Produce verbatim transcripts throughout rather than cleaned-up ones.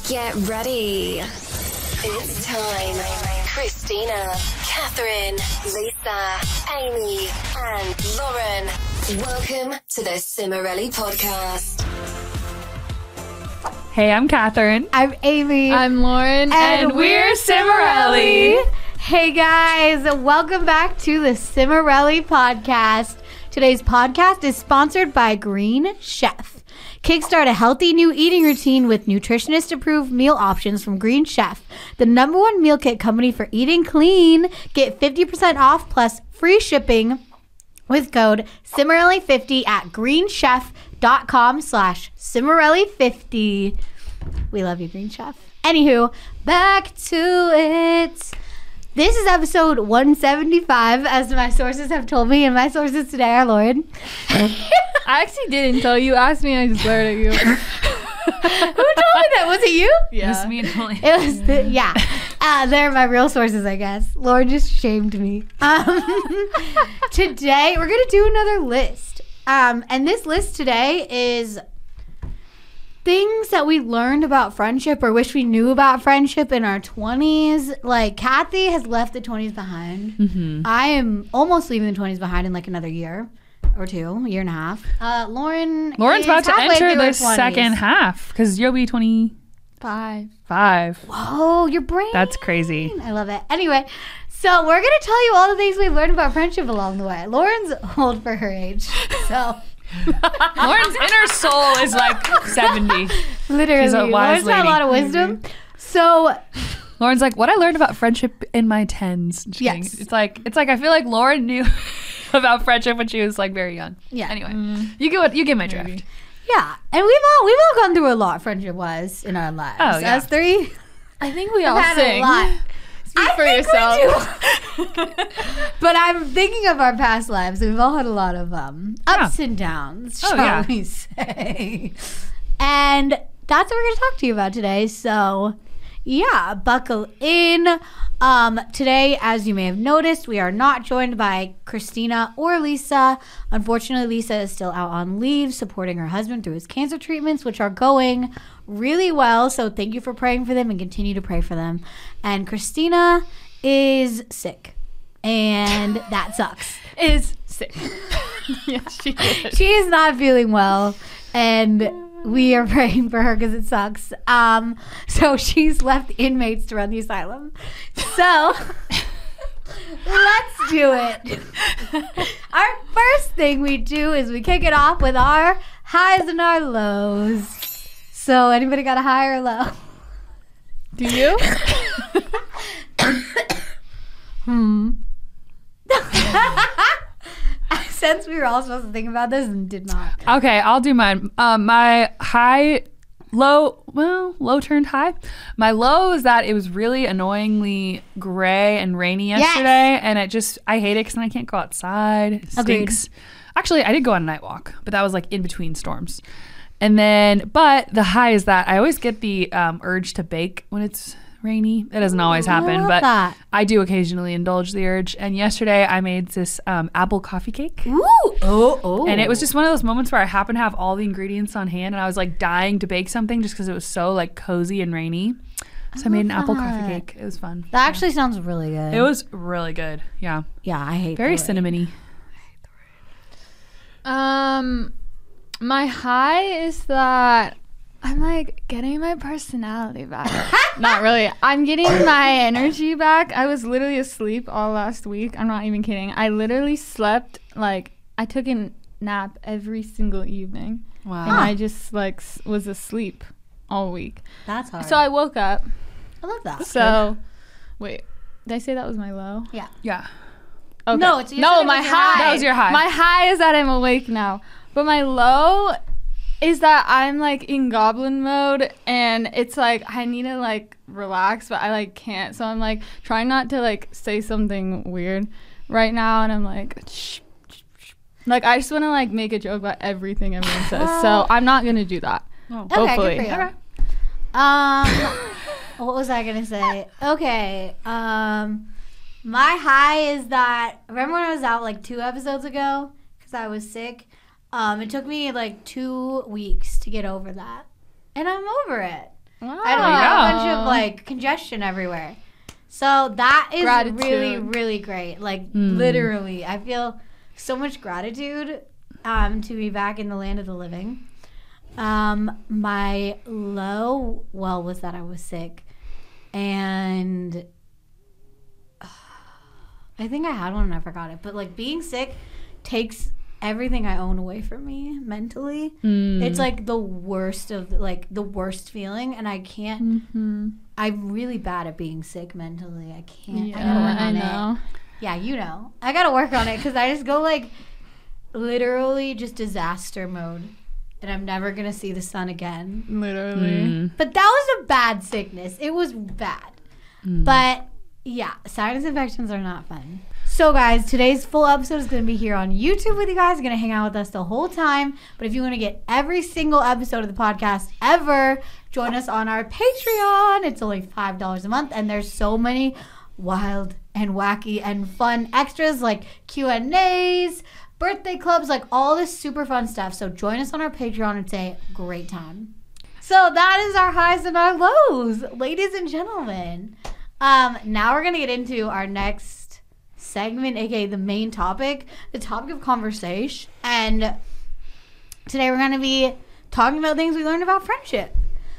Get ready. It's time. Christina, Catherine, Lisa, Amy, and Lauren. Welcome to the Cimorelli Podcast. Hey, I'm Catherine. I'm Amy. I'm Lauren. And, and we're Cimorelli. Hey guys, welcome back to the Cimorelli Podcast. Today's podcast is sponsored by Green Chef. Kickstart a healthy new eating routine with nutritionist-approved meal options from Green Chef, the number one meal kit company for eating clean. Get fifty percent off plus free shipping with code Cimorelli fifty at greenchef.com slash Cimorelli fifty. We love you, Green Chef. Anywho, back to it. This is episode one seventy-five, as my sources have told me, and my sources today are Lauren. I actually didn't tell you. Asked me, and I just glared at you. Who told me that? Was it you? Yeah. It was me and Holly. It was, the, yeah. Uh, they're my real sources, I guess. Lauren just shamed me. Um, today, we're going to do another list. Um, and this list today is things that we learned about friendship or wish we knew about friendship in our twenties. Like, Kathy has left the twenties behind. Mm-hmm. I am almost leaving the twenties behind in like another year or two, a year and a half. Uh, Lauren Lauren's is about to halfway enter through the her twenties. second half because you'll be twenty-five. Five. Whoa, your brain. That's crazy. I love it. Anyway, so we're going to tell you all the things we've learned about friendship along the way. Lauren's old for her age, so... Lauren's inner soul is like seventy. Literally. She's a wise Lauren's got a lady. lot of wisdom. So... Lauren's like, what I learned about friendship in my tens. Just Yes. kidding. It's like, it's like I feel like Lauren knew about friendship when she was like very young. Yeah. Anyway, Mm, you get what you get my maybe. drift. Yeah, and we've all we've all gone through a lot friendship-wise in our lives. Oh, yeah. Us three, I think we I've all had sing. a lot. Speak I for think yourself. we do. But I'm thinking of our past lives. We've all had a lot of um, ups and downs, Oh, shall yeah. we say. And that's what we're going to talk to you about today. So, yeah, buckle in. Um, today, as you may have noticed, we are not joined by Christina or Lisa. Unfortunately, Lisa is still out on leave supporting her husband through his cancer treatments, which are going really well. So thank you for praying for them and continue to pray for them. And Christina is sick, and that sucks. Is sick. Yes, she is. She is not feeling well, and we are praying for her because it sucks. Um, so she's left inmates to run the asylum. So let's do it. Our first thing we do is we kick it off with our highs and our lows. So anybody got a high or low? Do you? Hmm. I sensed we were all supposed to think about this and did not. Okay, I'll do mine. Um, my high, low, well, low turned high. My low is that it was really annoyingly gray and rainy yesterday, Yes. and it just, I hate it because then I can't go outside. It Agreed. stinks. Actually, I did go on a night walk, but that was like in between storms. And then, but the high is that I always get the um, urge to bake when it's rainy. It doesn't always I happen, love but that. I do occasionally indulge the urge. And yesterday I made this um, apple coffee cake. Ooh. Oh, oh. And it was just one of those moments where I happened to have all the ingredients on hand and I was like dying to bake something just because it was so like cozy and rainy. So I, made an love apple that. coffee cake. It was fun. That actually sounds really good. It was really good. Yeah. Yeah, I hate Very the rain. cinnamony. Um, my high is that I'm like getting my personality back. Not really. I'm getting my energy back. I was literally asleep all last week. I'm not even kidding. I literally slept like I took a nap every single evening, Wow. and I just like s- was asleep all week. That's hard. So I woke up. I love that. So, wait, did I say that was my low? Yeah. Yeah. Okay. No, it's- you said no. it My was your high. high. That was your high. My high is that I'm awake now, but my low is that I'm like in goblin mode, and it's like I need to like relax, but I like can't. So I'm like trying not to like say something weird right now, and I'm like, shh, shh, shh. like I just want to like make a joke about everything everyone says. So I'm not gonna do that. Oh. Okay, Hopefully. good for you. Um, what was I gonna say? Okay. Um, my high is that remember when I was out like two episodes ago because I was sick. Um, it took me like two weeks to get over that, and I'm over it. Wow. I had like, a bunch of like congestion everywhere. So that is Gratitude. really, really great. Like Mm. literally, I feel so much gratitude um, to be back in the land of the living. Um, my low, well, was that I was sick, and uh, I think I had one and I forgot it. But like being sick takes everything I own away from me mentally. Mm. It's like the worst of like the worst feeling, and I can't. Mm-hmm. I'm really bad at being sick mentally. I can't. Yeah, I gotta work I on know. it. Yeah, you know. I gotta work on it because I just go like literally just disaster mode, and I'm never gonna see the sun again. Literally. Mm. But that was a bad sickness. It was bad. Mm. But yeah, sinus infections are not fun. So guys, today's full episode is going to be here on YouTube with you guys. You're going to hang out with us the whole time. But if you want to get every single episode of the podcast ever, join us on our Patreon. It's only five dollars a month. And there's so many wild and wacky and fun extras like Q and A's, birthday clubs, like all this super fun stuff. So join us on our Patreon and say great time. So that is our highs and our lows, ladies and gentlemen. Um, now we're going to get into our next segment, aka the main topic, the topic of conversation. And today we're going to be talking about things we learned about friendship.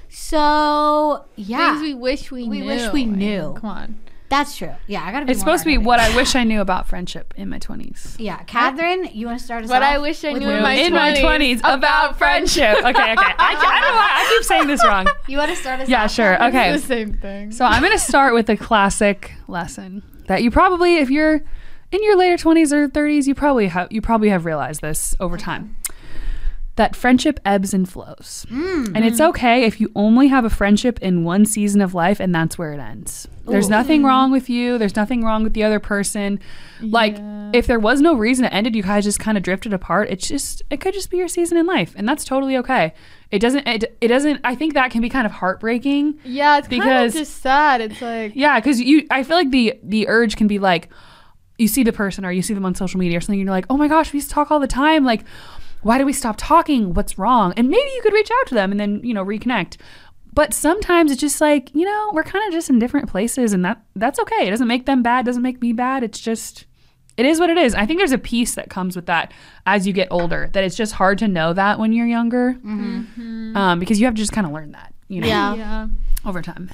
So yeah, Things we wish we, We knew. wish we knew. Come on. that's true. Yeah, I gotta be It's more supposed to be organized. what I wish I knew about friendship in my twenties. Yeah, Catherine, you want to start us What off? I wish I with knew what in my you- In my twenties about friendship. Okay, okay. I, I don't know why I keep saying this wrong. You want to start us Yeah, off? sure. Catherine? Okay. It's the same thing. So I'm going to start with a classic lesson that you probably, if you're in your later twenties or thirties, you probably have you probably have realized this over time. That friendship ebbs and flows. And it's okay if you only have a friendship in one season of life and that's where it ends. There's Ooh. nothing wrong with you. There's nothing wrong with the other person. Like, Yeah. if there was no reason it ended, you guys just kind of drifted apart. It's just, it could just be your season in life. And that's totally okay. It doesn't, it, it doesn't, I think that can be kind of heartbreaking. Yeah, it's Because- kind of just sad. It's like, Yeah, because you, I feel like the the urge can be like, you see the person or you see them on social media or something, and you're like, oh my gosh, we used to talk all the time. Like, why do we stop talking? What's wrong? And maybe you could reach out to them and then, you know, reconnect. But sometimes it's just like, you know, we're kind of just in different places, and that that's okay. It doesn't make them bad, doesn't make me bad. It's just, it is what it is. I think there's a piece that comes with that as you get older, that it's just hard to know that when you're younger, Mm-hmm. um, because you have to just kind of learn that, you know, Yeah. yeah. over time.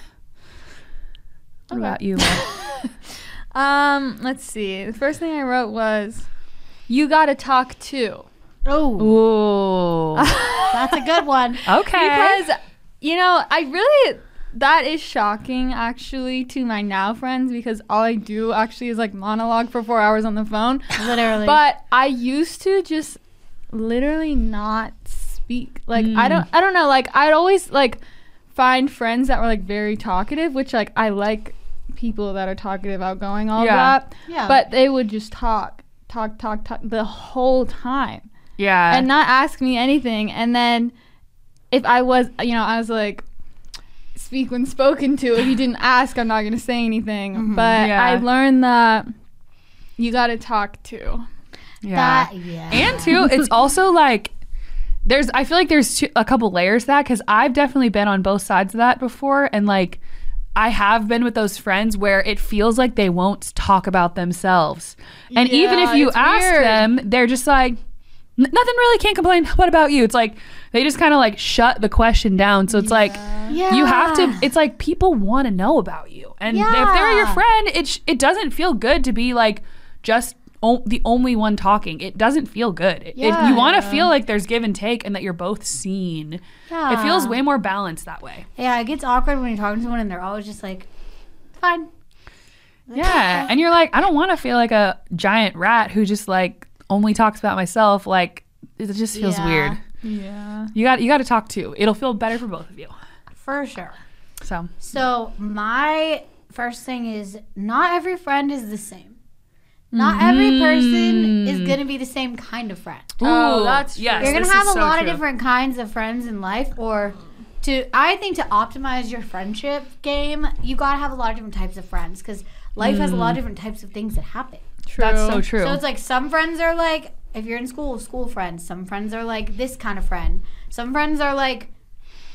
What Okay. about you? Um, let's see. The first thing I wrote was, you gotta talk too. Oh, Ooh. that's a good one. Okay. Because, you know, I really, that is shocking actually to my now friends, because all I do actually is like monologue for four hours on the phone. Literally. But I used to just literally not speak. Like, I Mm. don't, I don't know. Like, I'd always like find friends that were like very talkative, which like I like people that are talkative, outgoing, all Yeah. that. yeah. But they would just talk, talk, talk, talk the whole time Yeah. and not ask me anything. And then if I was, you know, I was like, speak when spoken to. If you didn't ask, I'm not going to say anything. Mhm. But Yeah. I learned that you got to talk too. yeah. that, yeah. And two, it's also like, there's, I feel like there's two, a couple layers to that, because I've definitely been on both sides of that before. And like, I have been with those friends where it feels like they won't talk about themselves. And even if Yeah, you it's ask weird. them, they're just like, "N- nothing really, can't complain. What about you? It's like, they just kind of like shut the question down. So it's like, yeah. you have to, it's like people want to know about you. And if they're your Yeah. friend, it, sh- it doesn't feel good to be like just o- the only one talking. It doesn't feel good. It- Yeah. If you want to feel like there's give and take and that you're both seen, Yeah. it feels way more balanced that way. Yeah, it gets awkward when you're talking to someone and they're always just like, fine. Yeah. And you're like, I don't want to feel like a giant rat who just like only talks about myself. Like, it just feels Yeah. weird. Yeah. You got you got to talk too. It'll feel better for both of you. For sure. So, So my first thing is not every friend is the same. Not every person is Mm. going to be the same kind of friend. Oh, Ooh, that's true. yes, You're going to this have is a so lot true. of different kinds of friends in life, or to I think to optimize your friendship game, you got to have a lot of different types of friends, because life has a lot of different types of things that happen. True. That's so true. So it's like some friends are like, if you're in school, school friends. Some friends are like this kind of friend. Some friends are like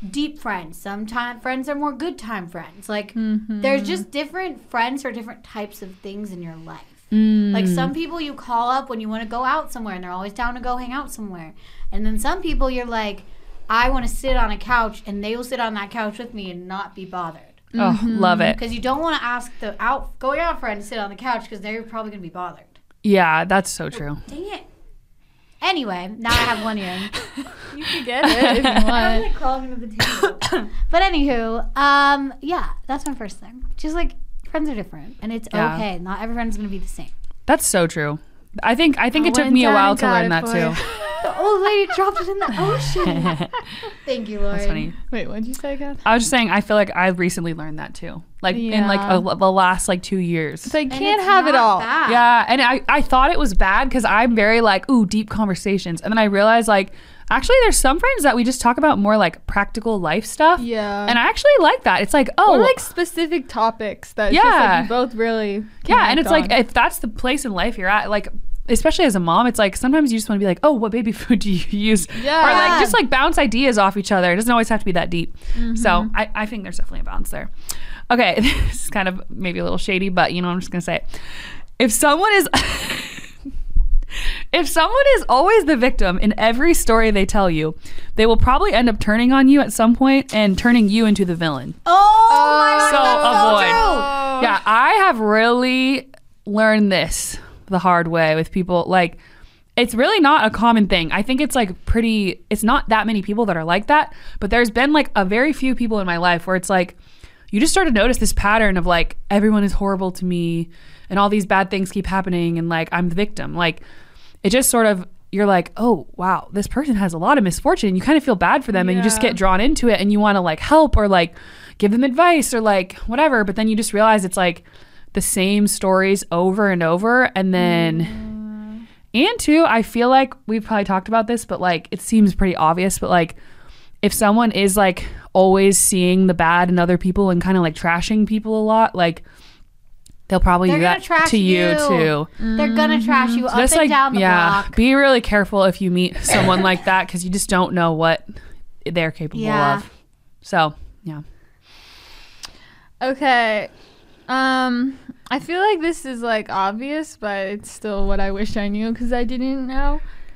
deep friends. Sometimes friends are more good time friends. Like Mm-hmm. there's just different friends for different types of things in your life. Mm. Like some people you call up when you want to go out somewhere and they're always down to go hang out somewhere. And then some people you're like, I want to sit on a couch and they will sit on that couch with me and not be bothered. Oh, love it. Because you don't want to ask the out going out friend to sit on the couch because they're probably going to be bothered. Yeah, that's so true. Dang it. Anyway, now I have one earring. You can get it if you I'm want. like crawling under the table. But anywho, um, yeah, that's my first thing. Just like friends are different, and it's Yeah. okay. Not every friend's gonna be the same. That's so true. I think I think I it took went me a down while and to got learn it that for too. you. The old lady dropped it in the ocean. Thank you, Lauren. That's funny. Wait, what'd you say, Kath? I was just saying, I feel like I've recently learned that too. Like in like Yeah. a, the last like two years. So you And can't it's have it not all. bad. Yeah, and I, I thought it was bad because I'm very like, ooh, deep conversations. And then I realized like, actually there's some friends that we just talk about more like practical life stuff. Yeah. And I actually like that. It's like, oh. Or like specific topics that it's just Yeah. like you both really yeah, and connect it's like, on. if that's the place in life you're at, like, especially as a mom, it's like sometimes you just want to be like, oh, what baby food do you use? Yeah. Or like just like bounce ideas off each other. It doesn't always have to be that deep. Mm-hmm. So I, I think there's definitely a balance there. Okay, this is kind of maybe a little shady, but you know, I'm just gonna say it. If someone is if someone is always the victim in every story they tell you, they will probably end up turning on you at some point and turning you into the villain. Oh, my So God, that's avoid. so true. Yeah, I have really learned this the hard way with people. Like, it's really not a common thing. I think it's like pretty, it's not that many people that are like that, but there's been like a very few people in my life where it's like, you just start to notice this pattern of like, everyone is horrible to me and all these bad things keep happening and like, I'm the victim. Like, it just sort of, you're like, oh, wow, this person has a lot of misfortune. You kind of feel bad for them and you just Yeah. get drawn into it and you want to like help or like give them advice or like whatever. But then you just realize it's like the same stories over and over. And then, Mm. and two, I feel like we've probably talked about this, but like it seems pretty obvious. But like if someone is like always seeing the bad in other people and kind of like trashing people a lot, like they'll probably They're do gonna that trash to you, you. too. They're gonna trash you up Just and like, down the yeah, block. be really careful if you meet someone like that because you just don't know what they're capable Yeah. of. So, yeah. Okay. Um, I feel like this is like obvious, but it's still what I wish I knew because I didn't know.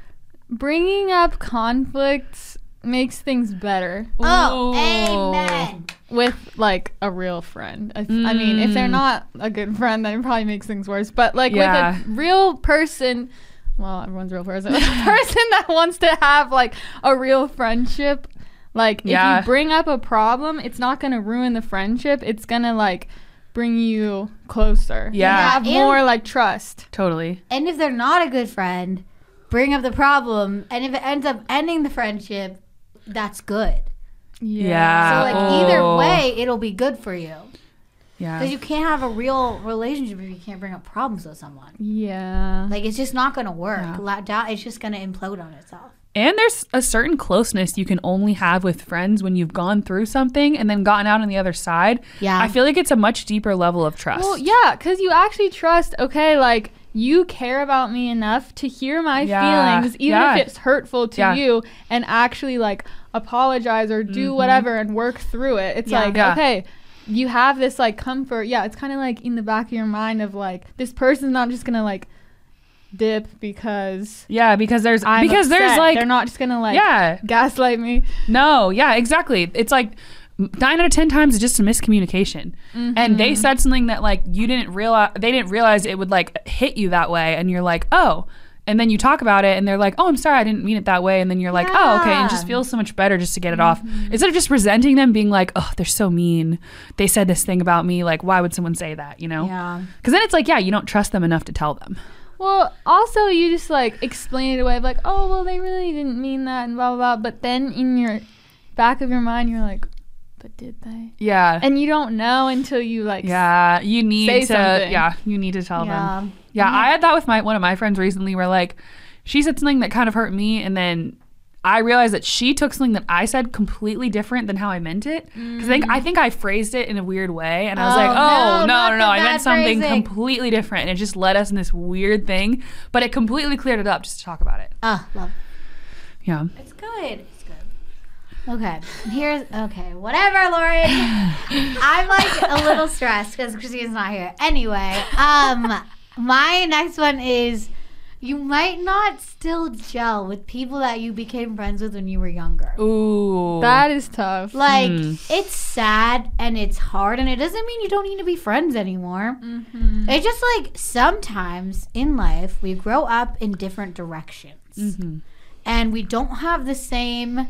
Bringing up conflicts makes things better Oh, Ooh. amen. with like a real friend. I, th- I mean, if they're Mm. not a good friend, then it probably makes things worse. But like Yeah. with a real person, well, everyone's a real person. With a person that wants to have like a real friendship, like Yeah. if you bring up a problem, it's not gonna ruin the friendship. It's gonna like bring you closer. Yeah. You have And- more like trust. Totally. And if they're not a good friend, bring up the problem. And if it ends up ending the friendship, that's good. Yeah. So like either Oh. way, it'll be good for you. Yeah. Because you can't have a real relationship if you can't bring up problems with someone. Yeah. Like it's just not gonna work. Yeah. La- da- It's just gonna implode on itself. And there's a certain closeness you can only have with friends when you've gone through something and then gotten out on the other side. Yeah. I feel like it's a much deeper level of trust. Well, yeah, because you actually trust, okay, like, you care about me enough to hear my Yeah. feelings, even Yeah. if it's hurtful to Yeah. you, and actually, like, apologize or do whatever and work through it. It's Yeah. like, Yeah. okay, you have this, like, comfort. Yeah, it's kind of like in the back of your mind of, like, this person's not just going to, like, dip because Yeah, because there's I'm because there's upset. like They're not just going to, like, yeah. gaslight me. No, yeah, exactly. It's like nine out of ten times it's just a miscommunication. And Mm-hmm. they said something that like you didn't realize they didn't realize it would like hit you that way and you're like, "Oh." And then you talk about it and they're like, "Oh, I'm sorry, I didn't mean it that way." And then you're like, "Oh, okay." And it just Yeah. feels so much better just to get it off. Instead of just resenting them being like, "Oh, they're so mean. They said this thing about me. Like, why would someone say that?" You know? Yeah. Cuz then it's like, yeah, you don't trust them enough to tell them. Well, also you just like explain it away of like, oh, well, they really didn't mean that and blah, blah, blah. But then in your back of your mind, you're like, but did they? Yeah. And you don't know until you like, Yeah, you need say to something. yeah, you need to tell Yeah. them. Yeah, I had that with my one of my friends recently where like she said something that kind of hurt me and then I realized that she took something that I said completely different than how I meant it. Because I think I think I phrased it in a weird way, and I was Oh, like, "Oh no, no, not no, no! the I bad meant something phrasing." completely different," and it just led us in this weird thing. But it completely cleared it up just to talk about it. Ah, love. Yeah. It's good. It's good. Okay, here's okay. Whatever, Lauren. I'm like a little stressed because Christina's not here. Anyway, um, my next one is you might not still gel with people that you became friends with when you were younger. Ooh. That is tough. Like Hmm. it's sad and it's hard, and it doesn't mean you don't need to be friends anymore. Mm-hmm. It's just like sometimes in life we grow up in different directions, Mhm. and we don't have the same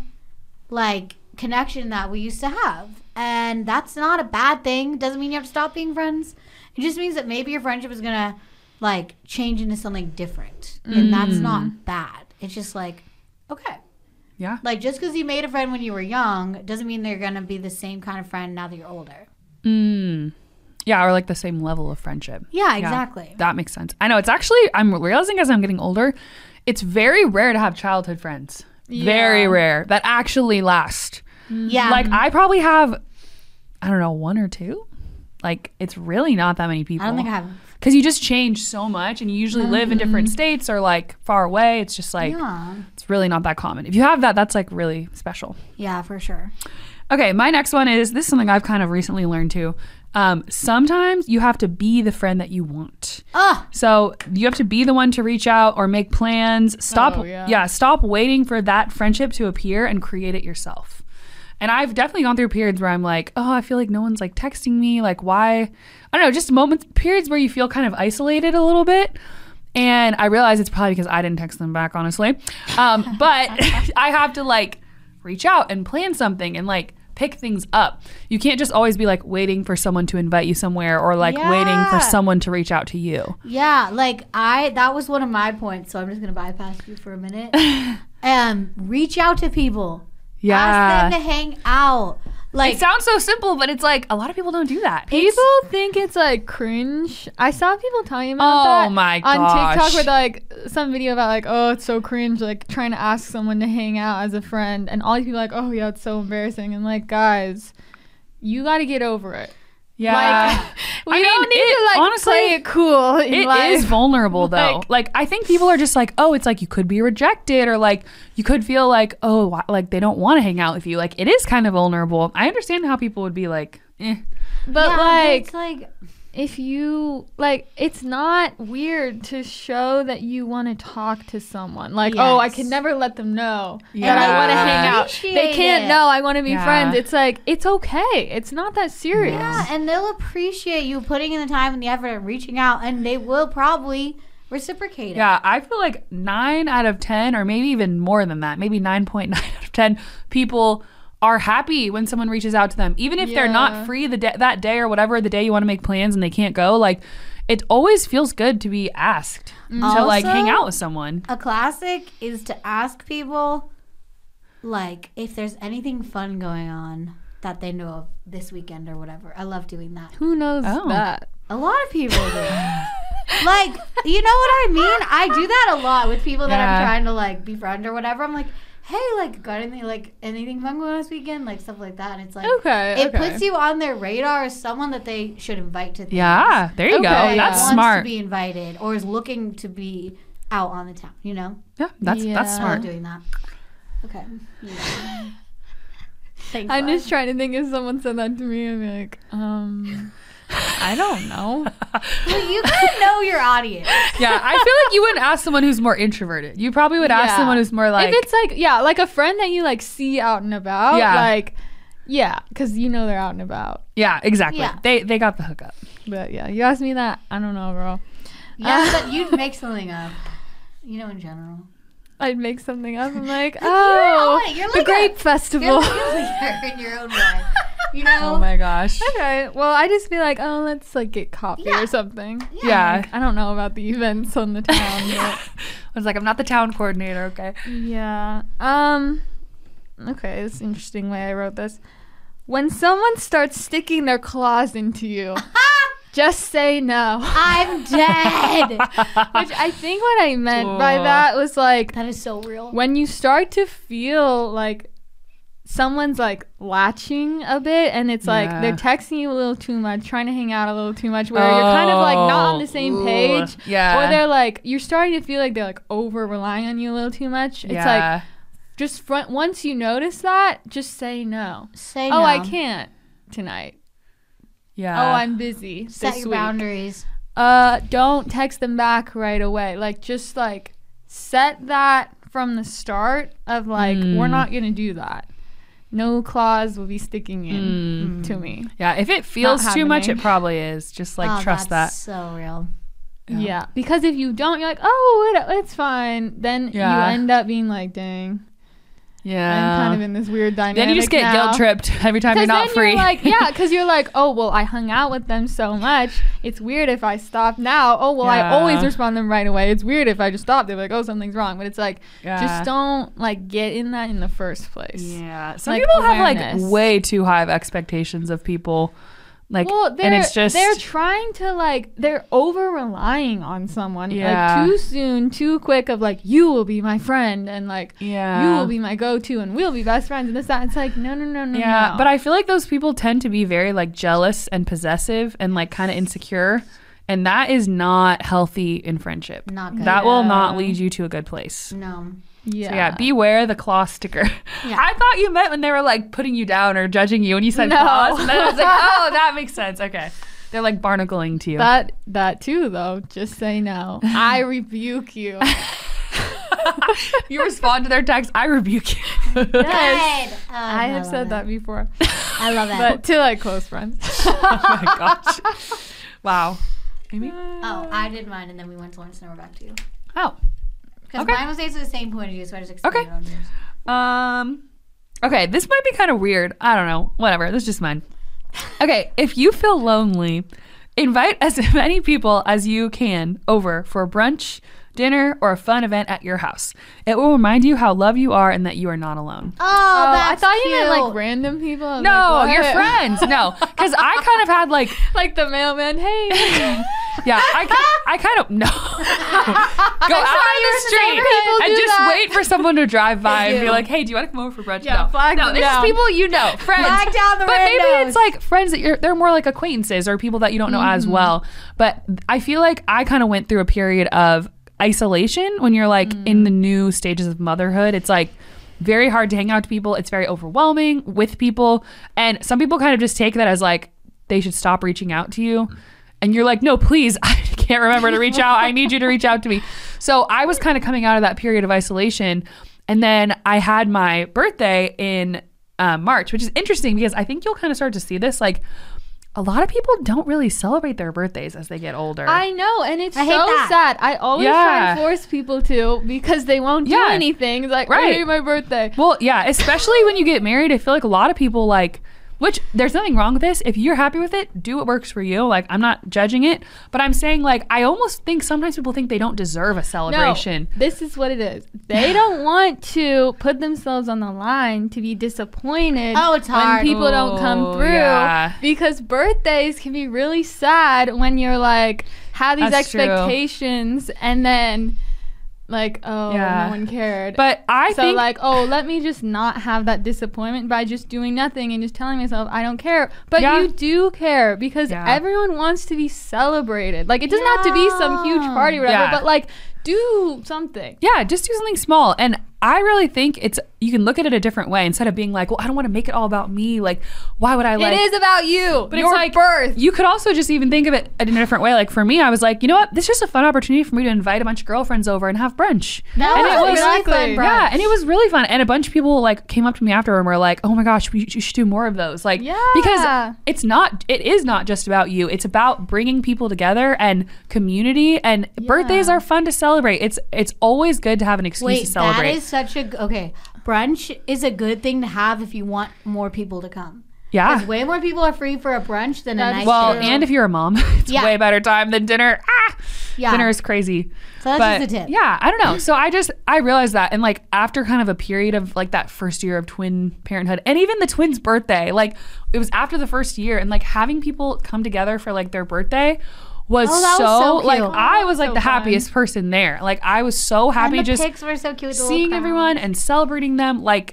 like connection that we used to have, and that's not a bad thing. Doesn't mean you have to stop being friends. It just means that maybe your friendship is gonna like change into something different, and that's not bad. It's just like okay, Yeah. like just because you made a friend when you were young doesn't mean they're gonna be the same kind of friend now that you're older. Mm. Yeah, or like the same level of friendship. Yeah, exactly. That makes sense. I know it's actually, I'm realizing as I'm getting older, it's very rare to have childhood friends. Very Yeah. rare that actually last. Yeah, Like I probably have, I don't know, one or two. Like it's really not that many people. I don't think I have. Because you just change so much and you usually live in different states or like far away. It's just like, Yeah, it's really not that common. If you have that, that's like really special. yeah, for sure. Okay, my next one is, this is something I've kind of recently learned too. Um, sometimes you have to be the friend that you want. Oh, So you have to be the one to reach out or make plans. Stop, Oh, yeah. yeah, stop waiting for that friendship to appear and create it yourself. And I've definitely gone through periods where I'm like, oh, I feel like no one's like texting me. Like, why? I don't know, just moments, periods where you feel kind of isolated a little bit. And I realize it's probably because I didn't text them back, honestly. Um, but I have to like reach out and plan something and like pick things up. You can't just always be like waiting for someone to invite you somewhere or like waiting for Yeah. someone to reach out to you. yeah. Like I, that was one of my points. So I'm just gonna bypass you for a minute. Um, reach out to people. Yeah. Ask them to hang out. Like It sounds so simple, but it's like a lot of people don't do that. People think it's like cringe. I saw people talking about Oh that my on gosh. TikTok with like some video about like, oh, it's so cringe, like trying to ask someone to hang out as a friend, and all these people are like, oh yeah, it's so embarrassing. And like, guys, you got to get over it. Yeah. Like, we I don't mean, need it- to like honestly, play it cool in It life. is vulnerable though. Like- Like, I think people are just like, oh, it's like you could be rejected or like you could feel like, oh, why- like they don't want to hang out with you. Like it is kind of vulnerable. I understand how people would be like, eh. But yeah, like, it's like if you like, it's not weird to show that you want to talk to someone. Like, oh, I Yes. can never let them know Yeah. that I want to hang out. Appreciate They can't it. know I want to be Yeah. friends. It's like, it's okay. It's not that serious. yeah, and they'll appreciate you putting in the time and the effort and reaching out, and they will probably reciprocate it. Yeah, I feel like nine out of ten, or maybe even more than that, maybe nine point nine out of ten people are happy when someone reaches out to them, even if they're Yeah. not free the da- that day or whatever the day you want to make plans and they can't go. Like, it always feels good to be asked to like Also- hang out with someone. A classic is to ask people, like, if there's anything fun going on that they know of this weekend or whatever. I love doing that. Who knows Oh. that? A lot of people do. Like, you know what I mean? I do that a lot with people that Yeah. I'm trying to like befriend or whatever. I'm like, hey, like, got anything like anything fun going on this weekend? Like stuff like that. And it's like, Okay. it okay. puts you on their radar as someone that they should invite to things. Yeah, there you go. Okay, That's yeah. wants smart. to be invited or is looking to be out on the town. You know, Yeah, that's Yeah. that's I smart. love doing that. Okay. Yeah. Thanks. I'm Lauren. just trying to think if someone said that to me. I'd be like, um, I don't know. Well, you gotta know your audience. Yeah, I feel like you wouldn't ask someone who's more introverted. You probably would ask Yeah. someone who's more like, if it's like, yeah, like a friend that you like see out and about. Yeah. Like, yeah, because you know they're out and about. yeah, exactly. Yeah. They they got the hookup. But yeah, you asked me that. I don't know, girl. Yeah, but you'd make something up. You know, in general. I'd make something up. I'm like, You're oh, on it. You're the like Grape a- Festival. You're like a leader in your own way. You know? Oh my gosh. Okay, well, I just be like, oh, let's like get coffee Yeah. or something. Yeah. I don't know about the events on the town. I was like, I'm not the town coordinator, okay? But yeah. Um. Okay, this is an interesting way I wrote this. When someone starts sticking their claws into you, just say no. I'm dead. Which I think what I meant by Whoa. that was like That is so real. when you start to feel like someone's like latching a bit and it's like Yeah. they're texting you a little too much, trying to hang out a little too much, where you're kind of like not on the same Ooh. page. Yeah. Or they're like, you're starting to feel like they're like over relying on you a little too much. It's like, Yeah. just front once you notice that, just say no. Say Oh, no. I can't tonight. Yeah. Oh, I'm busy. Set this your week. boundaries. Uh, don't text them back right away. Like, just like set that from the start of like, Mm. we're not gonna do that. No clause will be sticking in Mm. to me. Yeah, if it feels Not too much, it happening. probably is. Just like Oh, trust that's that. so real. Yeah. Yeah. Because if you don't, you're like, oh, it, it's fine. Then Yeah. you end up being like, dang, Yeah. I'm kind of in this weird dynamic. then you just get now. guilt tripped every time you're not Because then free. you're like, yeah, because you're like, oh, well, I hung out with them so much. It's weird if I stop now. Oh, well, Yeah. I always respond to them right away. It's weird if I just stop. They're like, oh, something's wrong. But it's like, Yeah. just don't like get in that in the first place. Yeah. Some Like, people have awareness. like way too high of expectations of people. Like, Well, they're, and it's just they're trying to like they're over relying on someone Yeah. like too soon, too quick of like you will be my friend and like yeah. you will be my go-to and we'll be best friends and this that. It's like no no no no Yeah, no. but I feel like those people tend to be very like jealous and possessive and like kind of insecure, and that is not healthy in friendship. Not good. That will Yeah. not lead you to a good place. No. yeah So yeah, beware the claw sticker. Yeah. I thought you meant when they were like putting you down or judging you, and you said No. claws, and then I was like, oh, that makes sense. Okay, they're like barnacling to you. that that too though. Just say no. I rebuke you. You respond to their text, I rebuke you. Good. Oh, I have said that before, I love that. but to like close friends. Oh my gosh! Wow. Amy? oh, I did mine, and then we went to lunch, and then we're back to you. Oh. Because Okay. mine was basically the same point of view, so I just explained Okay. it on yours. Um, okay, this might be kind of weird. I don't know. Whatever. This is just mine. Okay, if you feel lonely, invite as many people as you can over for brunch, dinner, or a fun event at your house. It will remind you how loved you are and that you are not alone. Oh, Oh, I that's thought you meant cute. like random people. I was No, like, your what? friends. No, because I kind of had like, Like the mailman. Hey. yeah, I, ki- I kind of no. Go out on the street people and do just that. wait for someone to drive by and be do. like, "Hey, do you want to come over for brunch?" Yeah, no, flag no, them this is down. people you know, friends. Flag down the but maybe randos. it's like friends that you're. They're more like acquaintances or people that you don't know as well. But I feel like I kind of went through a period of isolation when you're like in the new stages of motherhood. It's like very hard to hang out to people. It's very overwhelming with people, and some people kind of just take that as like they should stop reaching out to you. And you're like, no, please, I can't remember to reach out. I need you to reach out to me. So I was kind of coming out of that period of isolation. And then I had my birthday in uh, March, which is interesting because I think you'll kind of start to see this. Like, a lot of people don't really celebrate their birthdays as they get older. I know, and it's I hate so that. sad. I always try Yeah. and force people to because they won't do Yeah. anything. It's like, Right. I hate my birthday. Well, yeah, especially when you get married, I feel like a lot of people like, which there's nothing wrong with this. If you're happy with it, do what works for you. Like, I'm not judging it, but I'm saying like, I almost think sometimes people think they don't deserve a celebration. No, this is what it is. They don't want to put themselves on the line to be disappointed Oh, it's when hard. people don't Oh, come through. yeah. Because birthdays can be really sad when you're like have these That's true. expectations and then like, oh, Yeah. no one cared. But I so think like, oh, let me just not have that disappointment by just doing nothing and just telling myself I don't care. But Yeah. you do care because Yeah. everyone wants to be celebrated. Like it doesn't have to be some huge party or whatever, Yeah. but like do something. yeah, just do something small. And I really think it's you can look at it a different way instead of being like, well, I don't want to make it all about me. Like, why would I like it is about you. But your it's like birth. You could also just even think of it in a different way. Like for me, I was like, you know what? This is just a fun opportunity for me to invite a bunch of girlfriends over and have brunch. That and was it a was really exactly. fun brunch. Yeah, and it was really fun. And a bunch of people like came up to me after and were like, "Oh my gosh, we, you should do more of those." Like, Yeah. because it's not, it is not just about you. It's about bringing people together and community. And birthdays are fun to celebrate. It's it's always good to have an excuse Wait, to celebrate. that is such a g- okay. Brunch is a good thing to have if you want more people to come. yeah. Because way more people are free for a brunch than a That's night. Well, show. and if you're a mom, it's Yeah. way better time than dinner. Ah, Yeah. dinner is crazy. So that's but just a tip. yeah, I don't know. So I just I realized that, and like after kind of a period of like that first year of twin parenthood, and even the twins' birthday, like it was after the first year, and like having people come together for like their birthday was, Oh, that so, was so like cute. I was like So the fun. happiest person there. Like I was so happy and the just pics were so cute. with the little seeing crowd. everyone and celebrating them. Like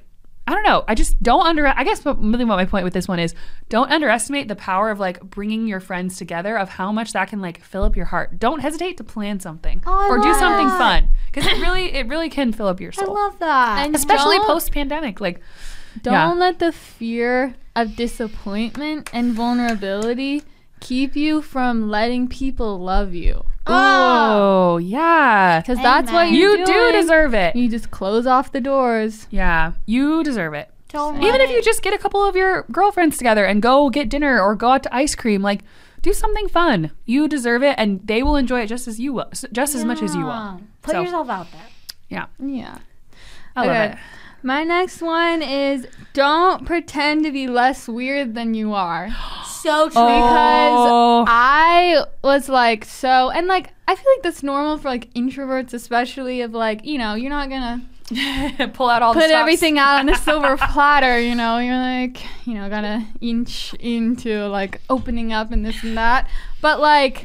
I don't know. I just don't under. I guess what, really what my point with this one is, don't underestimate the power of like bringing your friends together, of how much that can like fill up your heart. Don't hesitate to plan something Oh, I or do love something that. fun, because it really it really can fill up your I soul. love that. And Especially don't- post pandemic. Like, Don't yeah. let the fear of disappointment and vulnerability keep you from letting people love you. Oh yeah, Because that's what Amen. you're you do doing. deserve it. You just close off the doors. Yeah, you deserve it. Don't Even let if you it- just get a couple of your girlfriends together and go get dinner or go out to ice cream, like do something fun. You deserve it, and they will enjoy it just as you will, just as much as you will. Yeah. Put So, yourself out there. Yeah, Yeah. I love Okay. it. My next one is don't pretend to be less weird than you are. So true. Because Oh. I was like so, and like I feel like that's normal for like introverts, especially of like, you know, you're not gonna Pull out all the put stops. everything out on a silver platter, you know, you're like, you know, gotta inch into like opening up and this and that. But like,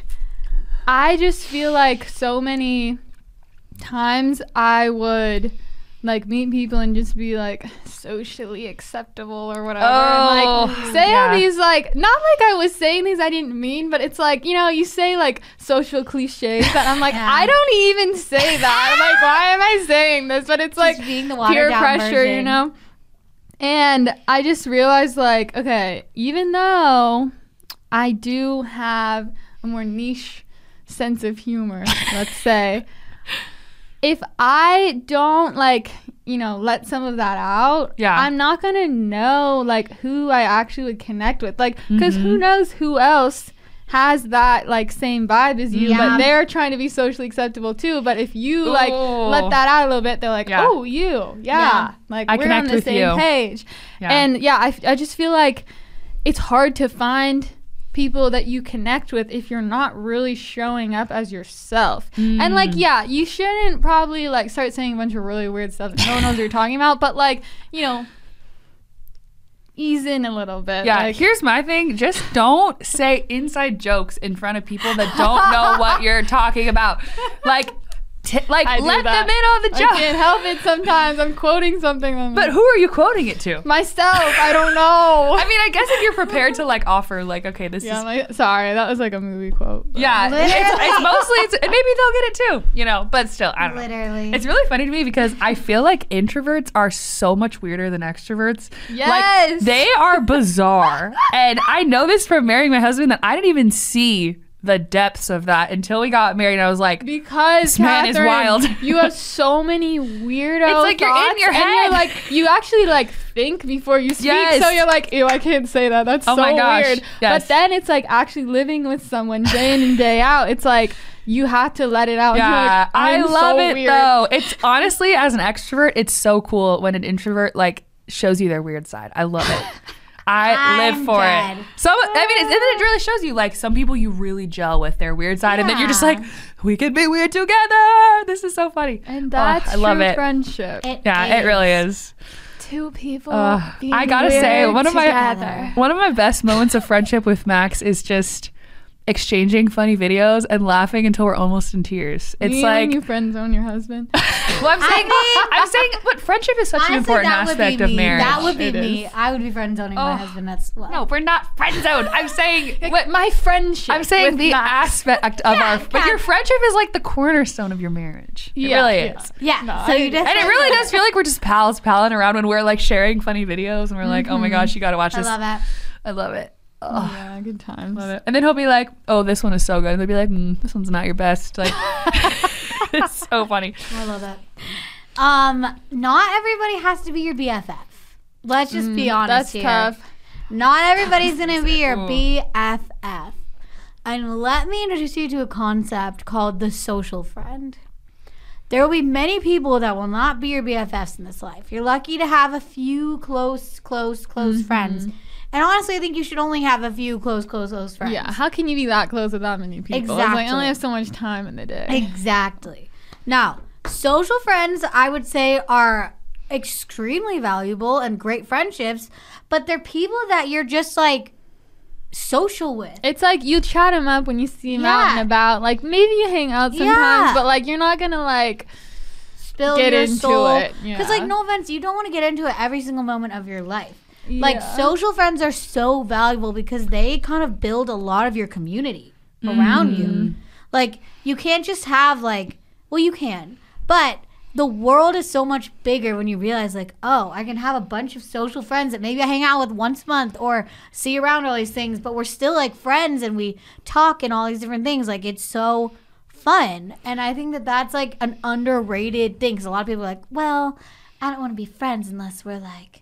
I just feel like so many times I would like meet people and just be like socially acceptable or whatever. Oh, and like say yeah. all these like, not like I was saying these I didn't mean, but it's like, you know, you say like social cliches that I'm like, Yeah. I don't even say that. I'm like, why am I saying this? But it's like being the peer watered down pressure, you version. know? And I just realized like, okay, even though I do have a more niche sense of humor, let's say, if I don't like, you know, let some of that out, Yeah. I'm not gonna know like who I actually would connect with, like, because Mm-hmm. who knows who else has that like same vibe as you, Yeah. but they're trying to be socially acceptable too. But if you like Ooh. let that out a little bit, they're like, Yeah. oh, you, yeah, Yeah. like I we're connect on the with same you. page. Yeah. And yeah, I, f- I just feel like it's hard to find people that you connect with if you're not really showing up as yourself. And like, Mm. yeah, you shouldn't probably like start saying a bunch of really weird stuff that no one knows what you're talking about, but like, you know, ease in a little bit. Yeah, like, here's my thing. Just don't say inside jokes in front of people that don't know what you're talking about. Like, t- like I do let that. them in on the I joke. can't help it sometimes. I'm quoting something. and I'm But like, who are you quoting it to? myself, I don't know. I mean, I guess if you're prepared to like offer, like, okay, this yeah, is my, sorry, that was like a movie quote. but- yeah, it's, it's mostly it's, and maybe they'll get it too, you know. But still, I don't know. Literally. It's really funny to me because I feel like introverts are so much weirder than extroverts. Yes. Like, they are bizarre. And I know this from marrying my husband that I didn't even see the depths of that until we got married. And I was like, Because This man is Catherine, wild. you have so many weirdo It's like you're in thoughts, your and head. you're like you actually like think before you speak. Yes. So you're like, ew, I can't say that. That's Oh so my gosh, weird. yes. But then it's like actually living with someone day in and day out. It's like you have to let it out. and you're yeah, like, I I'm love so it weird. though. It's honestly, as an extrovert, it's so cool when an introvert like shows you their weird side. I love it. I live I'm for dead. it. So I mean, it's, and then it really shows you like some people you really gel with their weird side, and then you're just Yeah. like, we could be weird together. This is so funny. And Oh, that's I love true it. friendship. It Yeah, it really is. Two people. Uh, being I gotta say, weird one of my together. one of my best moments of friendship with Max is just exchanging funny videos and laughing until we're almost in tears. It's you like, and you friend zone your husband. well, I'm saying, I I'm saying, but friendship is such an Honestly, important that would aspect be of me. marriage. That would be It me. is. I would be friend zoning my Oh. husband. That's well. No, we're not friend zoned. I'm saying what my friendship. I'm saying with the Max. aspect of Yeah, our, but yeah. your friendship is like the cornerstone of your marriage. It Yeah, really yeah. is. Yeah. No, so I you agree. just And it really does feel like we're just pals palling around when we're like sharing funny videos and we're like, oh my gosh, you got to watch I this. love it. I love it. Oh, Yeah, good times. love it. And then he'll be like, oh, this one is so good. And they'll be like, mm, this one's not your best. Like, it's so funny. I love it. Um, not everybody has to be your B F F. Let's just be honest That's here. tough. Not everybody's gonna be your Ooh. B F F. And let me introduce you to a concept called the social friend. There will be many people that will not be your B F Fs in this life. You're lucky to have a few close, close, close friends. And honestly, I think you should only have a few close, close, close friends. Yeah, how can you be that close with that many people? It's like, I Exactly. only have so much time in the day. Exactly. Now, social friends, I would say, are extremely valuable and great friendships, but they're people that you're just like social with. It's like you chat them up when you see them Yeah. out and about. Like maybe you hang out sometimes, Yeah. but like you're not gonna like spill get your into soul. it. Because, Yeah. like, no offense, you don't want to get into it every single moment of your life. Like, Yeah. social friends are so valuable because they kind of build a lot of your community around Mm. you. Like, you can't just have, like, well, you can, but the world is so much bigger when you realize, like, oh, I can have a bunch of social friends that maybe I hang out with once a month or see around all these things, but we're still, like, friends and we talk and all these different things. Like, it's so fun. And I think that that's, like, an underrated thing because a lot of people are like, well, I don't want to be friends unless we're, like,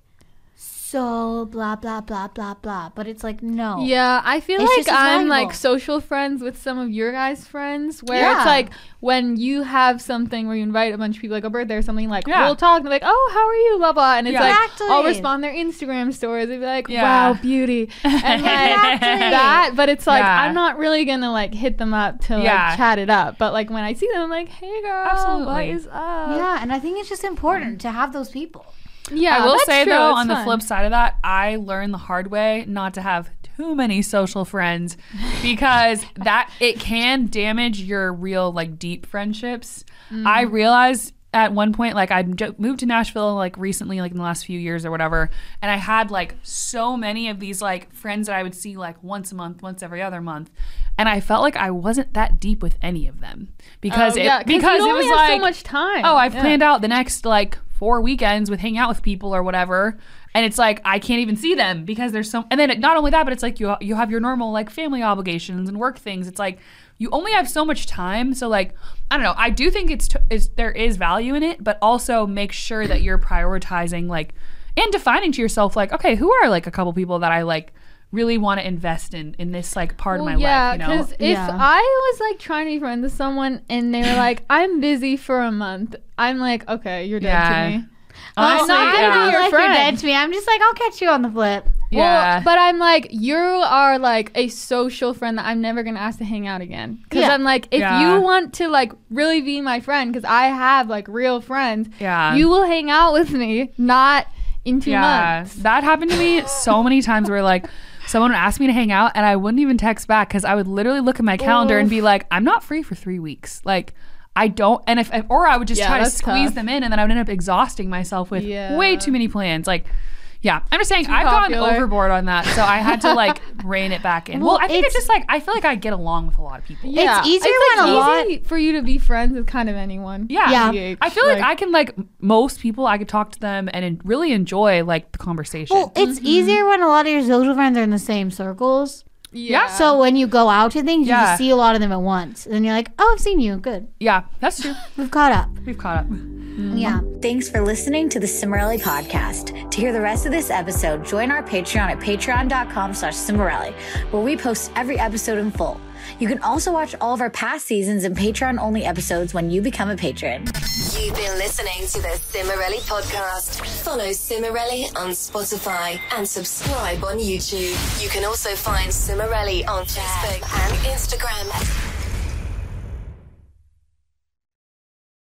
so blah, blah, blah, blah, blah. But it's like, no. Yeah, I feel It's like just as I'm like valuable. social friends with some of your guys' friends where Yeah. it's like when you have something where you invite a bunch of people, like a birthday or something, like Yeah. we'll talk and they're like, oh, how are you, blah, blah. And it's Yeah. like, Exactly. I'll respond their Instagram stories. They'd be like, Yeah. wow, beauty. And like Exactly. that, but it's like, Yeah. I'm not really going to like hit them up to like Yeah. chat it up. But like when I see them, I'm like, hey girl, Absolutely. what is up? Yeah, and I think it's just important to have those people. Yeah, I will that's say true. though, It's on the fun. flip side of that, I learned the hard way not to have too many social friends because that it can damage your real like deep friendships. Mm. I realized at one point, like I j- moved to Nashville like recently, like in the last few years or whatever, and I had like so many of these like friends that I would see like once a month, once every other month, and I felt like I wasn't that deep with any of them because Oh, it yeah, 'cause because you it only was have so like much time. oh, I've Yeah. planned out the next like four weekends with hanging out with people or whatever, and it's like I can't even see them because there's so. And then it, not only that, but it's like you you have your normal like family obligations and work things. It's like you only have so much time. So like I don't know. I do think it's, t- it's there is value in it, but also make sure that you're prioritizing like and defining to yourself like okay, who are like a couple people that I like really want to invest in in this like part Well, of my yeah, life. You know. because if Yeah. I was like trying to be friends with someone and they were like, "I'm busy for a month," I'm like, "Okay, you're dead Yeah. to me." Honestly, Oh, no, I yeah. don't Your like you're friend. dead to me. I'm just like, I'll catch you on the flip. Yeah. Well, but I'm like, you are like a social friend that I'm never gonna ask to hang out again. Because Yeah. I'm like, if Yeah. you want to like really be my friend, because I have like real friends, Yeah. you will hang out with me, not in two months. That happened to me so many times where like someone would ask me to hang out and I wouldn't even text back because I would literally look at my calendar and be like, I'm not free for three weeks. Like I don't, and if, or I would just Yeah, try to that's squeeze tough. them in and then I would end up exhausting myself with Yeah. way too many plans. Like, yeah, I'm just saying I've gone popular. overboard on that. So I had to like rein it back in. Well, Well, I think it's, it's- just like, I feel like I get along with a lot of people. Yeah. easier it's when like a easy for you to be friends with kind of anyone. Yeah. Yeah. I feel like, I can like m- most people, I could talk to them and en- really enjoy like the conversation. Well, it's easier when a lot of your social friends are in the same circles. Yeah. So when you go out to things, you Yeah. just see a lot of them at once. And you're like, oh, I've seen you. Good. yeah, that's true. We've caught up. We've caught up. Yeah. Thanks for listening to the Cimarelli podcast. To hear the rest of this episode, join our Patreon at patreon.com slash Cimarelli, where we post every episode in full. You can also watch all of our past seasons and Patreon-only episodes when you become a patron. You've been listening to the Cimarelli podcast. Follow Cimarelli on Spotify and subscribe on YouTube. You can also find Cimarelli on Facebook and Instagram.